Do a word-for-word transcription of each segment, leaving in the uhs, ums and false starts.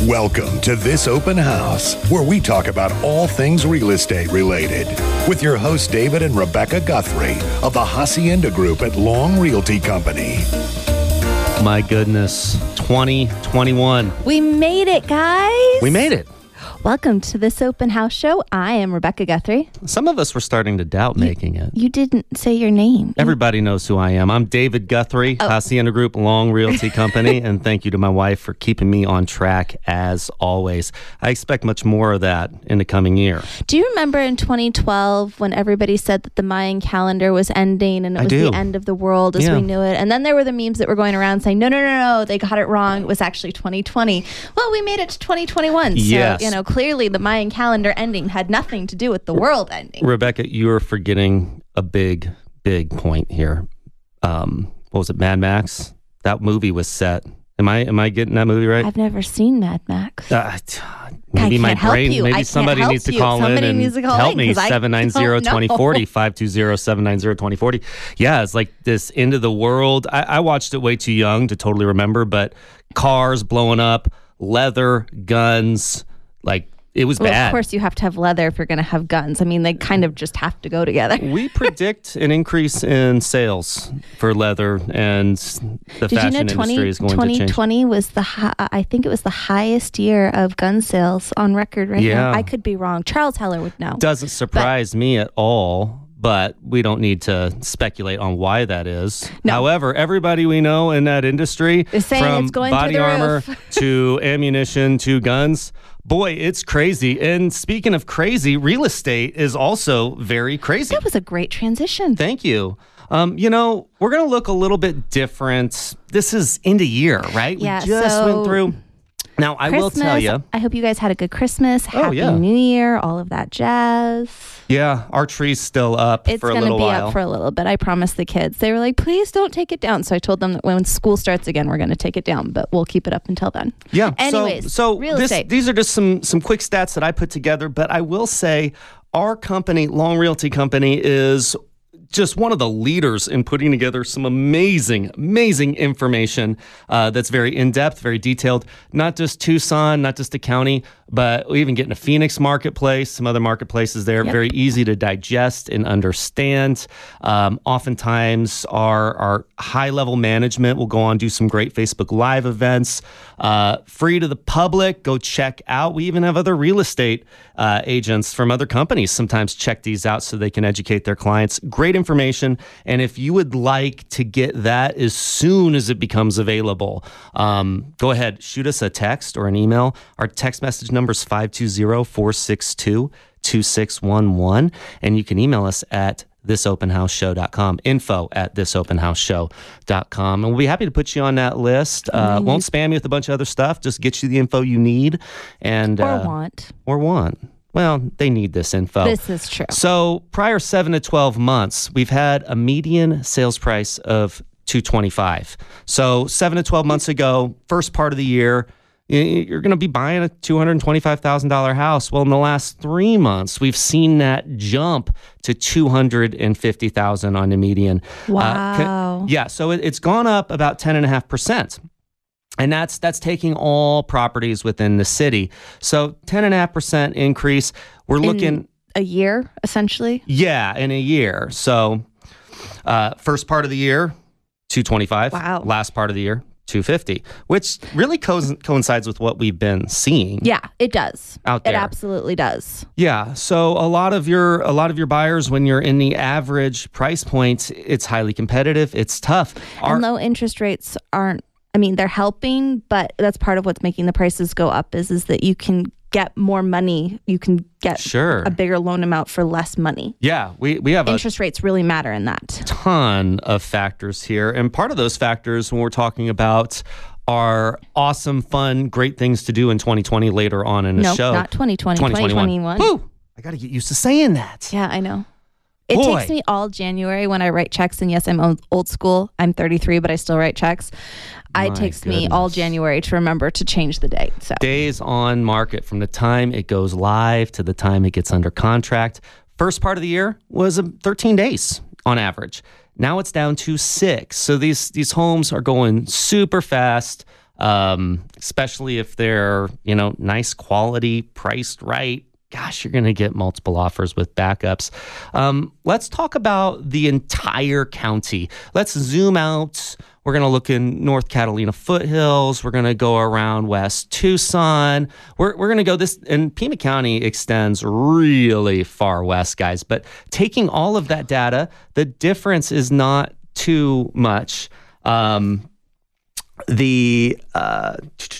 Welcome to This Open House, where we talk about all things real estate related. With your hosts, David and Rebecca Guthrie of the Hacienda Group at Long Realty Company. My goodness, twenty twenty-one. We made it, guys. We made it. Welcome to This Open House Show. I am Rebecca Guthrie. Some of us were starting to doubt you, making it. You didn't say your name. Everybody knows who I am. I'm David Guthrie, oh. Hacienda Group, Long Realty Company, and thank you to my wife for keeping me on track as always. I expect much more of that in the coming year. Do you remember in twenty twelve when everybody said that the Mayan calendar was ending and it I was do. the end of the world as yeah. we knew it? And then there were the memes that were going around saying, no, no, no, no, they got it wrong. It was actually twenty twenty. Well, we made it to twenty twenty-one. Yes. So, you know, clearly the Mayan calendar ending had nothing to do with the world ending. Rebecca, you're forgetting a big, big point here. Um, what was it, Mad Max? That movie was set. Am I am I getting that movie right? I've never seen Mad Max. Uh, maybe my brain, you. maybe somebody needs to call somebody in and to call help in me. seven nine zero, two zero four zero, five two zero, seven nine zero, two zero four zero. Yeah, it's like this end of the world. I, I watched it way too young to totally remember, but cars blowing up, leather, guns, like it was well, bad. Of course, you have to have leather if you're going to have guns. I mean, they kind of just have to go together. We predict an increase in sales for leather, and the Did fashion you know twenty, industry is going to change. twenty twenty was the hi- I think it was the highest year of gun sales on record right Yeah. now. I could be wrong. Charles Heller would know. Doesn't surprise but, me at all. But we don't need to speculate on why that is. No. However, everybody we know in that industry, is saying from it's going body through the armor roof. to ammunition to guns, boy, it's crazy. And speaking of crazy, real estate is also very crazy. That was a great transition. Thank you. Um, you know, we're going to look a little bit different. This is end of year, right? Yeah, we just so went through. Now, I Christmas, will tell you. I hope you guys had a good Christmas. Happy oh, yeah. New Year, all of that jazz. Yeah, our tree's still up it's for a gonna little be while. Up for a little bit. I promised the kids. They were like, please don't take it down. So I told them that when school starts again, we're going to take it down, but we'll keep it up until then. Yeah. Anyways, so, so real this, estate. These are just some some quick stats that I put together, but I will say our company, Long Realty Company, is just one of the leaders in putting together some amazing, amazing information uh, that's very in-depth, very detailed. Not just Tucson, not just the county, but we even get in a Phoenix marketplace, some other marketplaces there, yep. very easy to digest and understand. Um, oftentimes, our, our high-level management will go on do some great Facebook Live events, uh, free to the public. Go check out. We even have other real estate uh, agents from other companies sometimes check these out so they can educate their clients. Great information. And if you would like to get that as soon as it becomes available, um, go ahead, shoot us a text or an email. Our text message number is five two zero, four six two, two six one one. And you can email us at this open house show dot com, info at this open house show dot com. And we'll be happy to put you on that list. Uh, won't spam you with a bunch of other stuff. Just get you the info you need. and Or uh, want. Or want. Well, they need this info. This is true. So prior seven to twelve months, we've had a median sales price of two twenty-five. So seven to twelve months ago, first part of the year, you're going to be buying a two hundred twenty-five thousand dollars house. Well, in the last three months, we've seen that jump to two hundred fifty thousand dollars on the median. Wow. Uh, yeah, so it, it's gone up about ten point five percent. And that's that's taking all properties within the city. So ten point five percent increase. We're looking... In a year, essentially? Yeah, in a year. So uh, first part of the year, two twenty-five. Wow. Last part of the year, two fifty, which really co- coincides with what we've been seeing. Yeah, it does. Out there. It absolutely does. Yeah. So a lot of your a lot of your buyers, when you're in the average price point, it's highly competitive. It's tough. Our, and low interest rates aren't, I mean, they're helping, but that's part of what's making the prices go up is, is that you can get more money. You can get sure. a bigger loan amount for less money. Yeah, we, we have interest a rates really matter in that. ton of factors here. And part of those factors when we're talking about are awesome, fun, great things to do in twenty twenty later on in the no, show. not twenty twenty, twenty twenty-one. twenty twenty-one. Woo! I got to get used to saying that. Yeah, I know. It Boy. takes me all January when I write checks, and yes, I'm old, old school. I'm thirty-three, but I still write checks. My it takes goodness. me all January to remember to change the date. So Days on market from the time it goes live to the time it gets under contract. First part of the year was um, thirteen days on average. Now it's down to six. So these these homes are going super fast. um, especially if they're, you know, nice quality, priced right. Gosh, you're going to get multiple offers with backups. Um, let's talk about the entire county. Let's zoom out. We're going to look in North Catalina foothills. We're going to go around West Tucson. We're, we're going to go this, and Pima County extends really far west, guys. But taking all of that data, the difference is not too much. Um, the uh,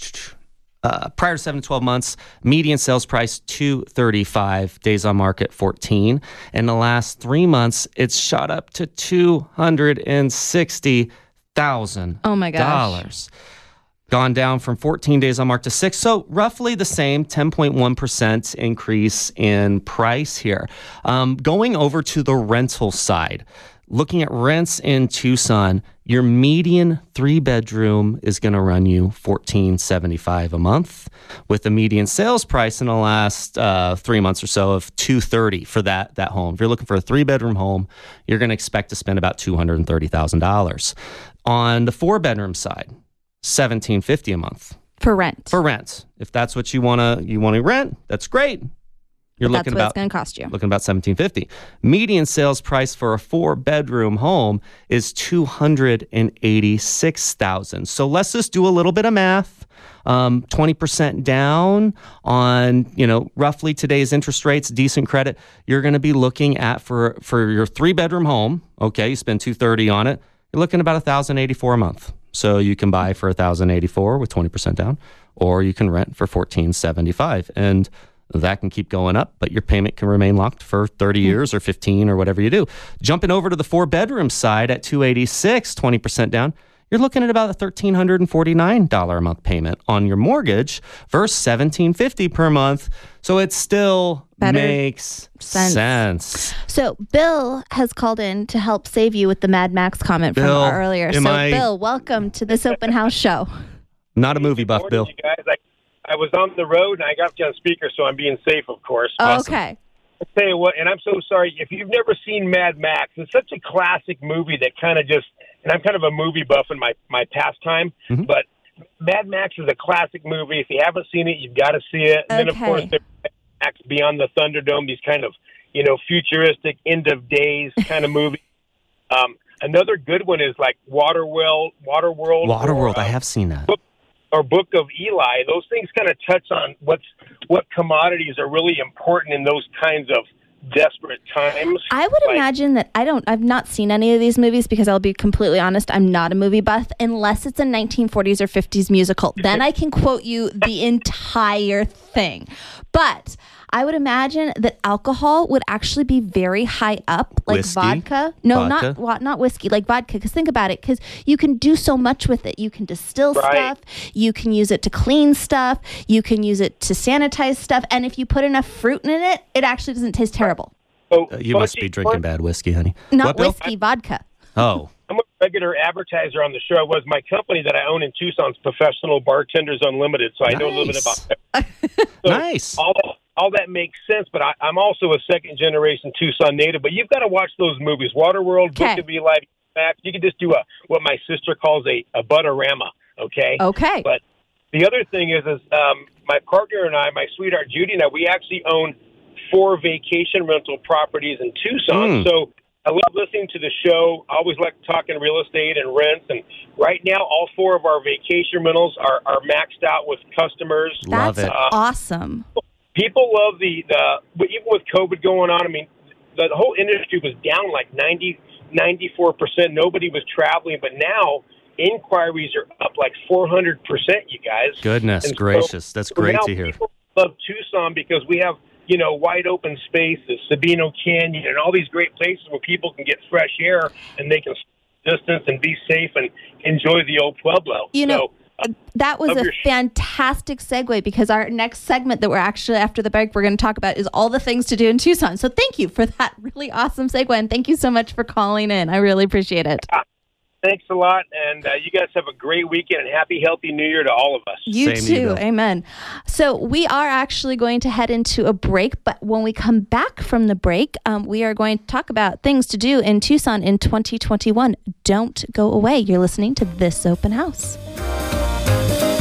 uh, prior to seven to twelve months, median sales price two thirty-five, days on market fourteen. In the last three months, it's shot up to two hundred sixty thousand Oh my gosh. dollars. Gone down from fourteen days on market to six. So roughly the same ten point one percent increase in price here. Um, going over to the rental side, looking at rents in Tucson, your median three bedroom is going to run you fourteen seventy-five a month, with a median sales price in the last uh, three months or so of two thirty for that that home. If you're looking for a three bedroom home, you're going to expect to spend about two hundred thirty thousand dollars. On the four bedroom side, seventeen fifty a month For rent. for rent. If that's what you want to you want to rent, that's great. You're That's looking what about it's going to cost you. looking about seventeen fifty. Median sales price for a four bedroom home is two hundred eighty-six thousand. So let's just do a little bit of math. Um, twenty percent down on, you know, roughly today's interest rates, decent credit. You're going to be looking at for for your three bedroom home. Okay, you spend two hundred thirty on it. You're looking at about one thousand eighty-four a month. So you can buy for one thousand eighty-four with twenty percent down, or you can rent for fourteen seventy-five. And that can keep going up, but your payment can remain locked for thirty years or fifteen or whatever you do. Jumping over to the four bedroom side at two eighty-six, twenty percent down, you're looking at about a one thousand three hundred forty-nine dollars a month payment on your mortgage versus one thousand seven hundred fifty dollars per month. So it still Better makes sense. sense. So Bill has called in to help save you with the Mad Max comment Bill, from earlier. am So I- Bill, welcome to this open house show. Not a movie buff, Morning, Bill. you guys. I, I was on the road and I got you on speaker, so I'm being safe, of course. Oh, Awesome. okay. I'll tell you what, and I'm so sorry if you've never seen Mad Max. It's such a classic movie that kind of just, and I'm kind of a movie buff in my my pastime, Mhm. but Mad Max is a classic movie. If you haven't seen it, you've got to see it. And then, of Okay. course, there's Mad Max Beyond the Thunderdome, these kind of, you know, futuristic end of days kind of movies. Um, another good one is like Waterworld. Waterworld. Waterworld, or, uh, I have seen that. or Book of Eli. Those things kind of touch on what's what commodities are really important in those kinds of desperate times. I would Like, imagine that I don't, I've not seen any of these movies because I'll be completely honest, I'm not a movie buff unless it's a nineteen forties or fifties musical. Then I can quote you the entire thing. But I would imagine that alcohol would actually be very high up, like Whiskey? vodka. No, Vodka? not wa- not whiskey, like vodka. Because think about it, because you can do so much with it. You can distill Right. stuff. You can use it to clean stuff. You can use it to sanitize stuff. And if you put enough fruit in it, it actually doesn't taste terrible. so Uh, you must be Bucky, drinking bad whiskey, honey. Not What, Bill? whiskey, vodka. Oh, I'm a regular advertiser on the show. I was my company that I own in Tucson's Professional Bartenders Unlimited, so I know a little bit Nice. about that. So nice. all all that makes sense, but I, I'm also a second generation Tucson native. But you've got to watch those movies: Waterworld, Okay. Book of Eli. Max. You can just do a what my sister calls a a butterama. Okay. Okay. But the other thing is, is um, my partner and I, my sweetheart Judy and I, we actually own four vacation rental properties in Tucson. Mm. So I love listening to the show. I always like talking real estate and rents. And right now, all four of our vacation rentals are, are maxed out with customers. Love That's it. awesome. People love the, the but even with COVID going on, I mean, the whole industry was down like ninety, ninety-four percent. Nobody was traveling. But now inquiries are up like four hundred percent, you guys. Goodness And so- gracious. That's so great now to hear. People love Tucson because we have, you know, wide open spaces, Sabino Canyon, and all these great places where people can get fresh air and they can distance and be safe and enjoy the old Pueblo. You know, So, that was Love a your sh- fantastic segue because our next segment that we're actually after the break we're going to talk about is all the things to do in Tucson. So thank you for that really awesome segue, and thank you so much for calling in. I really appreciate it. thanks a lot, and uh, you guys have a great weekend and happy, healthy New Year to all of us. You Same to you, too. Bill. Amen. So we are actually going to head into a break, but when we come back from the break, um, we are going to talk about things to do in Tucson in twenty twenty-one. Don't go away. You're listening to This Open House.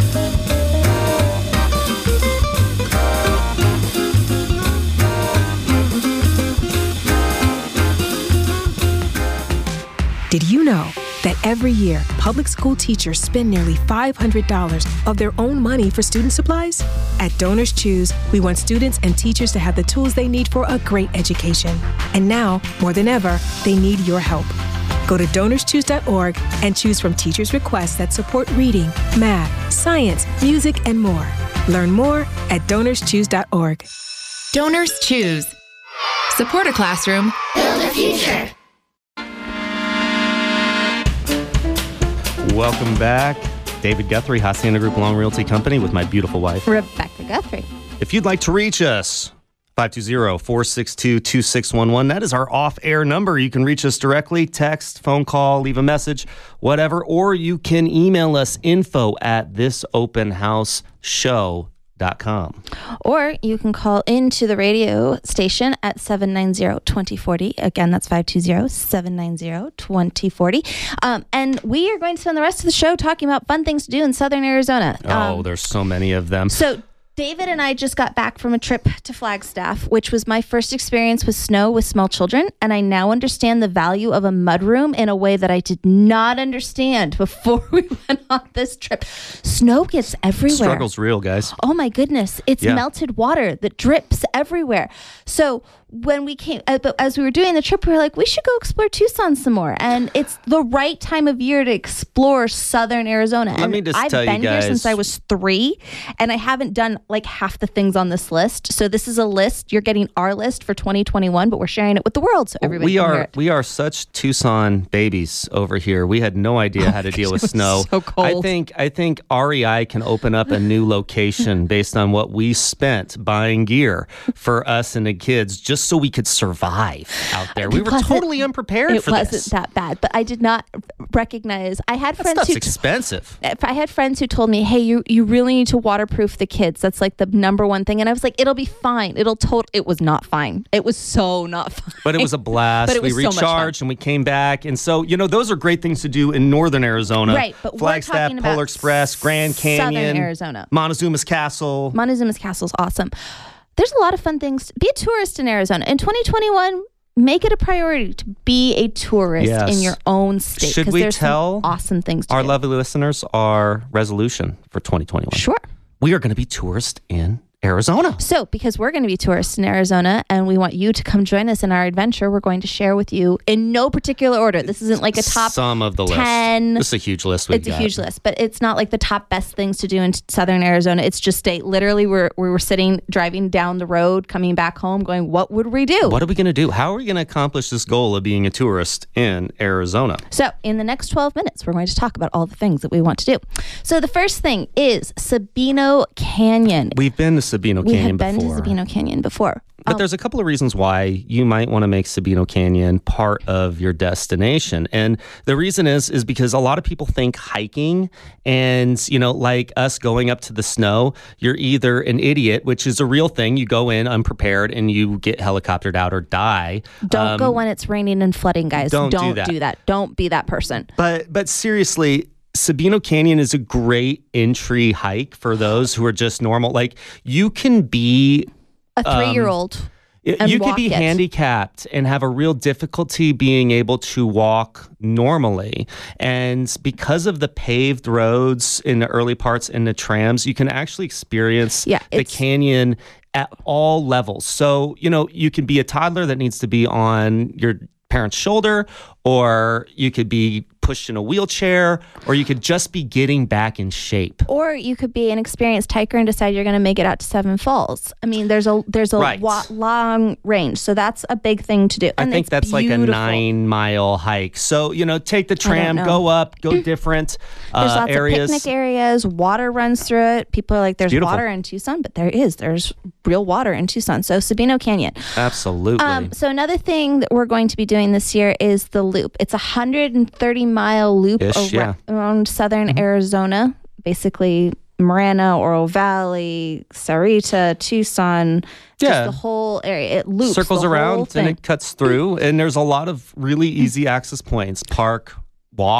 know that every year, public school teachers spend nearly five hundred dollars of their own money for student supplies? At Donors Choose, we want students and teachers to have the tools they need for a great education. And now, more than ever, they need your help. Go to donors choose dot org and choose from teachers' requests that support reading, math, science, music, and more. Learn more at donors choose dot org. Donors Choose. Support a classroom. Build a future. Welcome back. David Guthrie, Hacienda Group Long Realty Company, with my beautiful wife, Rebecca Guthrie. If you'd like to reach us, five two zero, four six two, two six one one. That is our off-air number. You can reach us directly, text, phone call, leave a message, whatever. Or you can email us, info at this open house show dot com. Or you can call into the radio station at seven nine zero, two zero four zero. Again, that's five two zero, seven nine zero, two zero four zero. Um, and we are going to spend the rest of the show talking about fun things to do in Southern Arizona. Um, Oh, there's so many of them. So David and I just got back from a trip to Flagstaff, which was my first experience with snow with small children, and I now understand the value of a mudroom in a way that I did not understand before we went on this trip. Snow gets everywhere. Struggle's real, guys. Oh my goodness. It's Yeah. melted water that drips everywhere. So when we came, uh, but as we were doing the trip, we were like, we should go explore Tucson some more. And it's the right time of year to explore Southern Arizona. Let and me just I've tell you been here guys- since I was three, and I haven't done like half the things on this list. So this is a list. You're getting our list for twenty twenty-one, but we're sharing it with the world so everybody we can are hear it. we are such Tucson babies over here. We had no idea how to deal with snow. so cold. I think I think R E I can open up a new location based on what we spent buying gear for us and the kids, just so we could survive out there. We It were wasn't- totally unprepared It for wasn't this. that bad, but I did not recognize. I had That friends stuff's who expensive. if I had friends who told me, "Hey, you you really need to waterproof the kids. That's like the number one thing." And I was like, "It'll be fine. It'll total." It was not fine. It was so not fine. But it was a blast. But it was we so much fun. recharged and we came back. And so, you know, those are great things to do in northern Arizona. Right, but we're Flagstaff, talking about Polar Express, Grand Southern Canyon, Arizona. Montezuma's Castle. Montezuma's Castle is awesome. There's a lot of fun things. Be a tourist in Arizona. In twenty twenty-one, make it a priority to be a tourist Yes. in your own state. Should 'cause we there's some tell awesome things to our do. lovely listeners our resolution for twenty twenty-one? Sure. We are going to be tourists in Arizona. So, because we're going to be tourists in Arizona and we want you to come join us in our adventure, we're going to share with you in no particular order. This isn't like a top Some of the ten. list. This is a huge list. We've It's a got. huge list, but it's not like the top best things to do in Southern Arizona. It's just state. Literally, we're we were sitting, driving down the road, coming back home, going, "What would we do?" What are we going to do? How are we going to accomplish this goal of being a tourist in Arizona? So, in the next twelve minutes, we're going to talk about all the things that we want to do. So, the first thing is Sabino Canyon. We've been to Sabino we Canyon have been before. to Sabino Canyon before. But Um, there's a couple of reasons why you might want to make Sabino Canyon part of your destination. And the reason is is because a lot of people think hiking and, you know, like us going up to the snow, you're either an idiot, which is a real thing. You go in unprepared and you get helicoptered out or die. don't Um, go when it's raining and flooding, guys. don't do Don't that. do that. Don't be that person. But but seriously, Sabino Canyon is a great entry hike for those who are just normal. Like you can be A three-year-old. Y- and you could walk be it. handicapped and have a real difficulty being able to walk normally. And because of the paved roads in the early parts and the trams, you can actually experience Yeah, the it's- canyon at all levels. So, you know, you can be a toddler that needs to be on your parent's shoulder, or you could be pushed in a wheelchair, or you could just be getting back in shape. Or you could be an experienced hiker and decide you're going to make it out to Seven Falls. I mean, there's a there's a Right. wa- long range, so that's a big thing to do. I And think it's that's like a beautiful. nine mile hike. So, you know, take the tram, know. go up, go different There's uh, lots areas. of picnic areas. Water runs through it. People are like, "There's beautiful. water in Tucson," but there is. There's real water in Tucson. So Sabino Canyon. Absolutely. Um, so another thing that we're going to be doing this year is the loop. It's a one hundred thirty mile loop Ish, ar- yeah. around southern Arizona, basically Marana, Oro Valley, Sarita, Tucson, Yeah. just the whole area. It loops Circles the whole around and thing. it cuts through. And there's a lot of really easy access points. Park, walk,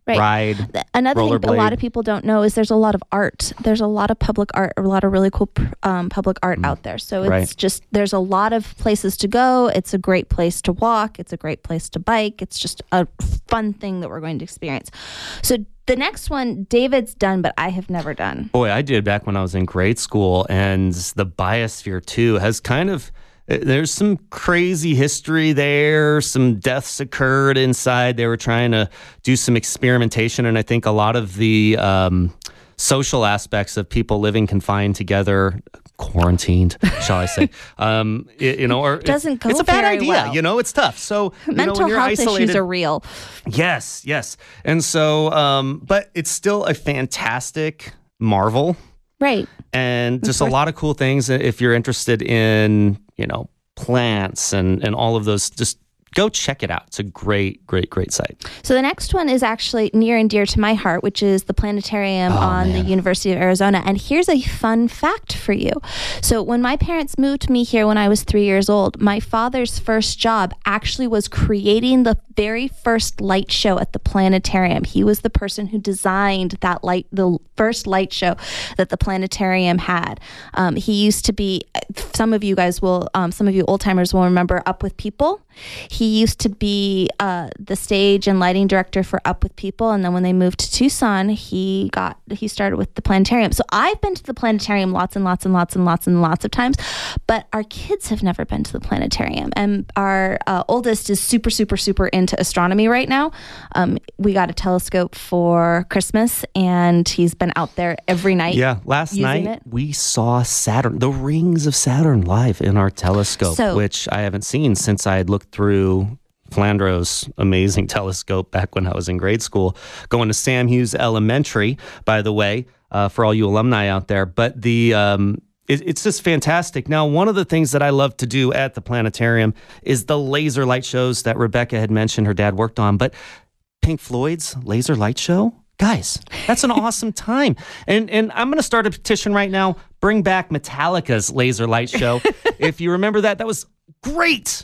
Right. ride. Th- Another thing a lot of people don't know is there's a lot of art. There's a lot of public art, a lot of really cool um, public art mm. out there. So it's right. just, there's a lot of places to go. It's a great place to walk. It's a great place to bike. It's just a fun thing that we're going to experience. So the next one, David's done, but I have never done. Boy, I did back when I was in grade school, and the Biosphere two has kind of, there's some crazy history there. Some deaths occurred inside. They were trying to do some experimentation, and I think a lot of the um, social aspects of people living confined together, quarantined, shall I say? Um, it, you know, or doesn't it's, go it's a bad very idea. well. You know, it's tough. So you mental know, when you're health isolated, issues are real. Yes, yes, and so, um, but it's still a fantastic marvel. Right. And just a lot of cool things. If you're interested in, you know, plants and, and all of those, just go check it out. It's a great, great, great site. So the next one is actually near and dear to my heart, which is the planetarium oh, on man. the University of Arizona. And here's a fun fact for you. So when my parents moved me here when I was three years old, my father's first job actually was creating the very first light show at the planetarium. He was the person who designed that light, the first light show that the planetarium had. Um, he used to be, some of you guys will, um, some of you old timers will remember Up With People. He used to be uh, the stage and lighting director for Up With People, and then when they moved to Tucson, he got he started with the planetarium. So I've been to the planetarium lots and lots and lots and lots and lots of times, but our kids have never been to the planetarium. And our uh, oldest is super, super, super into astronomy right now. Um, we got a telescope for Christmas, and he's been out there every night. Yeah, last night it. we saw Saturn, the rings of Saturn, live in our telescope, so, which I haven't seen since I had looked through Flandreau's amazing telescope back when I was in grade school, going to Sam Hughes Elementary, by the way, uh, for all you alumni out there. But the um, it, it's just fantastic. Now, one of the things that I love to do at the planetarium is the laser light shows that Rebecca had mentioned her dad worked on. But Pink Floyd's laser light show, guys, that's an awesome time. And and I'm going to start a petition right now. Bring back Metallica's laser light show. If you remember that, that was great.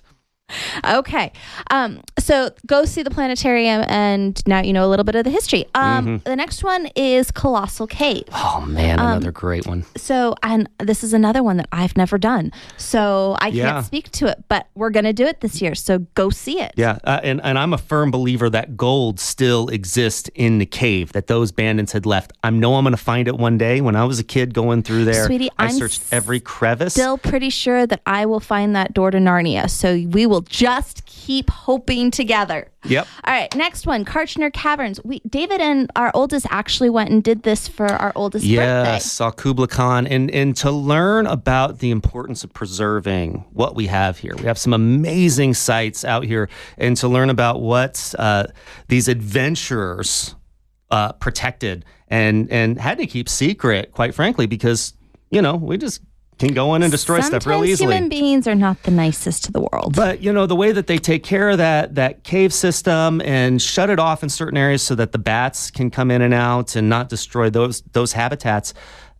Okay. Um, so go see the planetarium, and now you know a little bit of the history. Um, mm-hmm. The next one is Colossal Cave. Oh, man, another um, great one. So, and this is another one that I've never done. So I yeah. can't speak to it, but we're going to do it this year. So go see it. Yeah. Uh, and, and I'm a firm believer that gold still exists in the cave that those bandits had left. I know I'm going to find it one day. When I was a kid going through there, Sweetie, I I'm searched every crevice. Still pretty sure that I will find that door to Narnia. So we will just keep hoping together. Yep. All right, next one, Kartchner Caverns. We David and our oldest actually went and did this for our oldest yes, birthday. Yes, saw Kubla Khan. And, and to learn about the importance of preserving what we have here. We have some amazing sites out here. And to learn about what uh, these adventurers uh, protected and, and had to keep secret, quite frankly, because, you know, we just can go in and destroy Sometimes stuff real easily. Human beings are not the nicest to the world. But, you know, the way that they take care of that that cave system and shut it off in certain areas so that the bats can come in and out and not destroy those those habitats,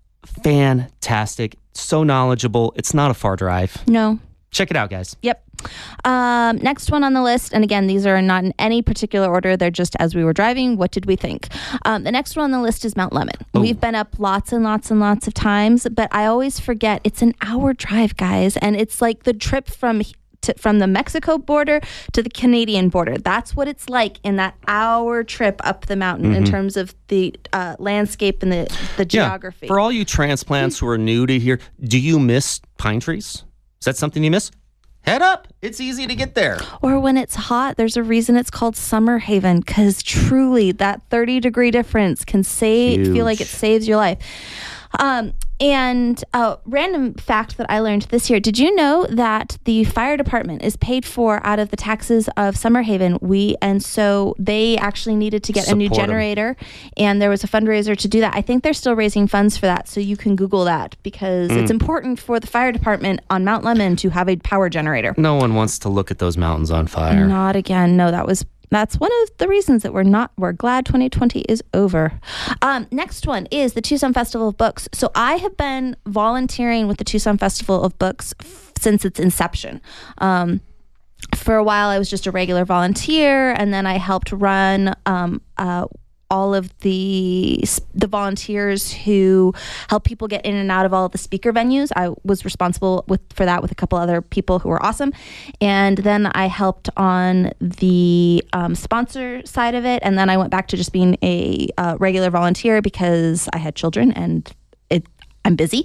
fantastic. So knowledgeable. It's not a far drive. No. Check it out, guys. Yep. Um, next one on the list, and again, these are not in any particular order. They're just as we were driving, what did we think? Um, the next one on the list is Mount Lemmon. Ooh. We've been up lots and lots and lots of times, but I always forget it's an hour drive, guys, and it's like the trip from to, from the Mexico border to the Canadian border. That's what it's like in that hour trip up the mountain mm-hmm. in terms of the uh, landscape and the, the geography. Yeah. For all you transplants who are new to here, do you miss pine trees? Is that something you miss? Head up. It's easy to get there. Or when it's hot, there's a reason it's called Summer Haven, because truly that thirty degree difference can save, feel like it saves your life. Um, and a random fact that I learned this year, did you know that the fire department is paid for out of the taxes of Summer Haven? We and so they actually needed to get Support a new generator, them. And there was a fundraiser to do that. I think they're still raising funds for that, so you can Google that, because mm. it's important for the fire department on Mount Lemmon to have a power generator. No one wants to look at those mountains on fire. Not again. No, that was That's one of the reasons that we're not, we're glad twenty twenty is over. Um, next one is the Tucson Festival of Books. So I have been volunteering with the Tucson Festival of Books f- since its inception. Um, for a while, I was just a regular volunteer, and then I helped run um, uh, all of the the volunteers who help people get in and out of all of the speaker venues. I was responsible with for that with a couple other people who were awesome. And then I helped on the um, sponsor side of it. And then I went back to just being a uh, regular volunteer because I had children and it I'm busy.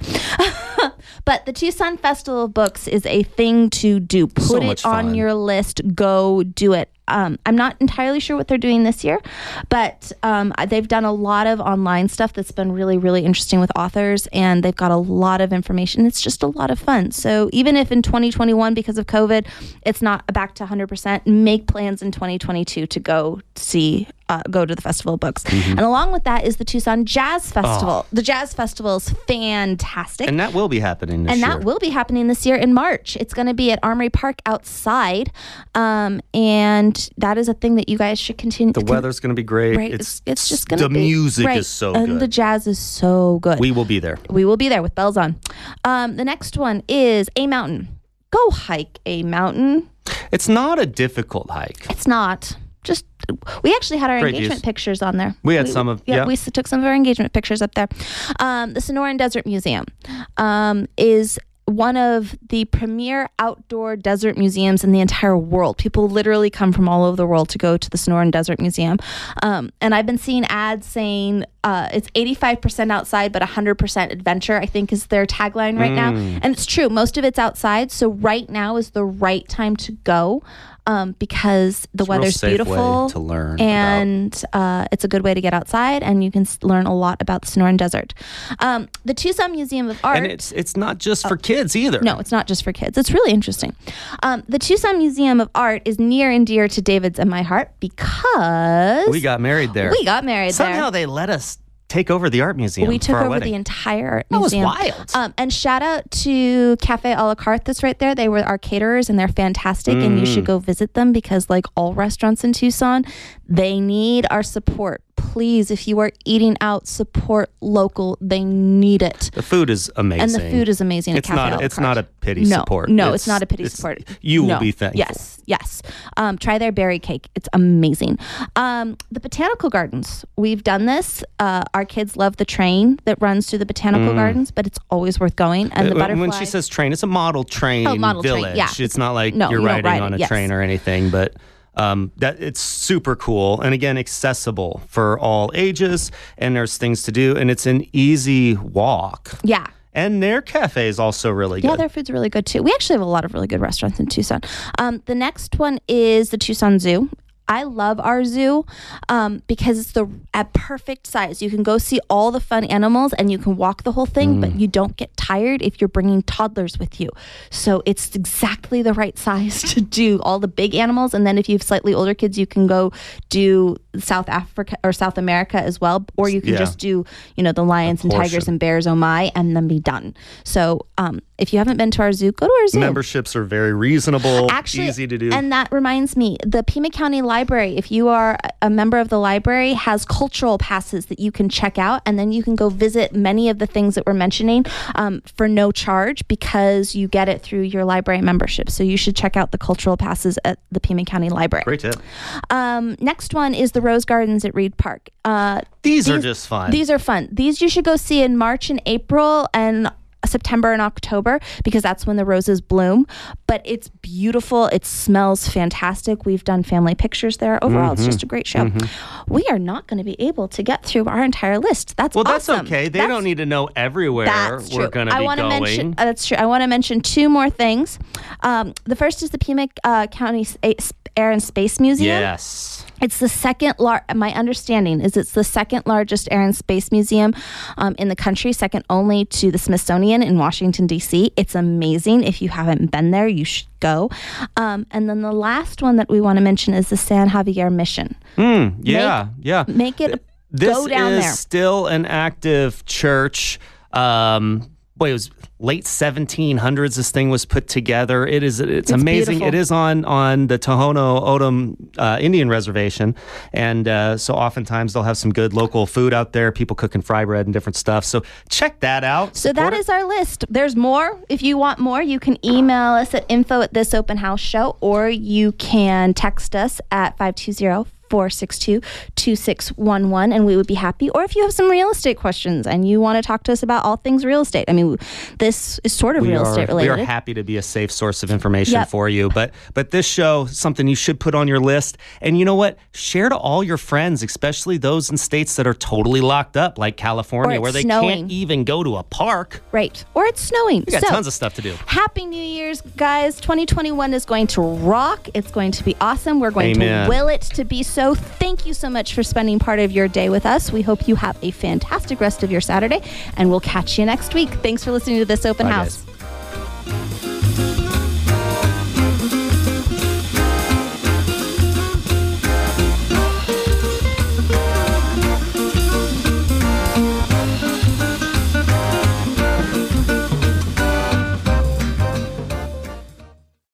But the Tucson Festival of Books is a thing to do. Put So it much on fun. your list. Go do it. Um, I'm not entirely sure what they're doing this year, but um, they've done a lot of online stuff that's been really, really interesting with authors, and they've got a lot of information. It's just a lot of fun. So even if in twenty twenty-one, because of COVID, it's not back to one hundred percent, make plans in twenty twenty-two to go see, uh, go to the Festival of Books. Mm-hmm. And along with that is the Tucson Jazz Festival. Oh. The Jazz Festival is fantastic. And that will be happening this And year. that will be happening this year in March. It's going to be at Armory Park outside. Um, and that is a thing that you guys should continue. The weather's going to be great. Right. It's, it's just going to the be. music right. is so and good. the jazz is so good. We will be there. We will be there with bells on. Um, the next one is A Mountain. Go hike A Mountain. It's not a difficult hike. It's not. Just, we actually had our Great engagement views. pictures on there. We had some of- yeah. yeah. We s- took some of our engagement pictures up there. Um, the Sonoran Desert Museum um, is one of the premier outdoor desert museums in the entire world. People literally come from all over the world to go to the Sonoran Desert Museum. Um, and I've been seeing ads saying uh, it's eighty-five percent outside, but one hundred percent adventure, I think is their tagline right now. And it's true. Most of it's outside. So right now is the right time to go um, because the It's a real weather's safe beautiful. way to learn And uh, it's a good way to get outside, and you can s- learn a lot about the Sonoran Desert. Um, the Tucson Museum of Art. And it's it's not just for kids either. No, it's not just for kids. It's really interesting. Um, the Tucson Museum of Art is near and dear to David's and my heart because We got married there. we got married Somehow there. they let us take over the art museum. We took for our over wedding. the entire art That was museum. wild. Um, and shout out to Cafe a la carte that's right there. They were our caterers and they're fantastic. And you Mm. should go visit them because, like all restaurants in Tucson, they need our support. Please, if you are eating out, support local. They need it. The food is amazing. And the food is amazing. It's at Cafe not. a la It's not a Carte. pity no, support. No, it's, not a pity it's- support. You will No. be thankful. Yes, yes. Um, try their berry cake. It's amazing. Um, the botanical gardens. We've done this. Uh, our kids love the train that runs through the botanical gardens, but it's always worth going. And the Uh, butterfly. When she says train, it's a model train Oh, model train, village. yeah. It's not like No, you're you don't riding ride on it, a yes. train or anything, but um, that it's super cool. And again, accessible for all ages. And there's things to do, and it's an easy walk. yeah. And their cafe is also really Yeah, good. their food's really good too. We actually have a lot of really good restaurants in Tucson. Um, the next one is the Tucson Zoo. I love our zoo um, because it's the at perfect size. You can go see all the fun animals and you can walk the whole thing, Mm. but you don't get tired if you're bringing toddlers with you. So it's exactly the right size to do all the big animals. And then if you have slightly older kids, you can go do South Africa or South America as well. Or you can Yeah. just do, you know, the lions and tigers portion. and bears, oh my, and then be done. So um, if you haven't been to our zoo, go to our zoo. Memberships are very reasonable, Actually, easy to do. And that reminds me, the Pima County Library, if you are a member of the library, has cultural passes that you can check out, and then you can go visit many of the things that we're mentioning um, for no charge because you get it through your library membership. So you should check out the cultural passes at the Pima County Library. Great tip. Um, next one is the Rose Gardens at Reed Park. Uh, These, are just fun. These are fun. These you should go see in March and April and September and October because that's when the roses bloom. But it's beautiful. It smells fantastic. We've done family pictures there. Overall, Mm-hmm. it's just a great show. We are not going to be able to get through our entire list. That's well, awesome. that's okay. They That's- don't need to know everywhere That's true. we're going to I be wanna going. mention uh, that's true. I want to mention two more things. Um, the first is the Pima uh, County S- Air and Space Museum. Yes. It's the second lar- my understanding is it's the second largest air and space museum um, in the country, second only to the Smithsonian in Washington, D C. It's amazing. If you haven't been there, you should go. Um, and then the last one that we want to mention is the San Javier Mission. Mm, yeah, yeah. Make it This go down is there. still an active church. Um, boy, it was late seventeen hundreds. This thing was put together. It is. It's, It's amazing. beautiful. It is on on the Tohono O'odham uh, Indian Reservation, and uh, so oftentimes they'll have some good local food out there. People cooking fry bread and different stuff. So check that out. So that Support it. is our list. There's more. If you want more, you can email us at info at this open house show, or you can text us at five two zero, four six two, two six one one, and we would be happy. Or if you have some real estate questions and you want to talk to us about all things real estate. I mean, this is sort of we real are, estate related. We are happy to be a safe source of information Yep. for you. But but this show, something you should put on your list. And you know what? Share to all your friends, especially those in states that are totally locked up, like California, Or where it's they snowing. can't even go to a park. Right. Or it's snowing. We got So, tons of stuff to do. Happy New Year's, guys. twenty twenty-one is going to rock. It's going to be awesome. We're going Amen. to will it to be so. Thank you so much for spending part of your day with us. We hope you have a fantastic rest of your Saturday, and we'll catch you next week. Thanks for listening to This Open Bye, House. guys.